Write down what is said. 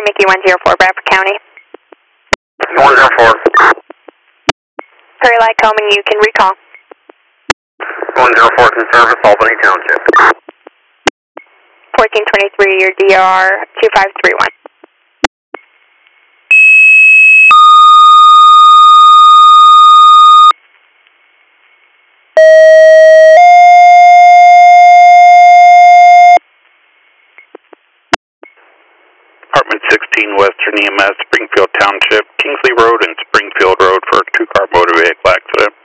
Mickey 104, Bradford County. 104. Prairie Light Coleman, you can recall. 104 can service Albany Township. 1423, your DR 2531. Department 16 Western EMS, Springfield Township, Kingsley Road and Springfield Road for a 2-car motor vehicle accident.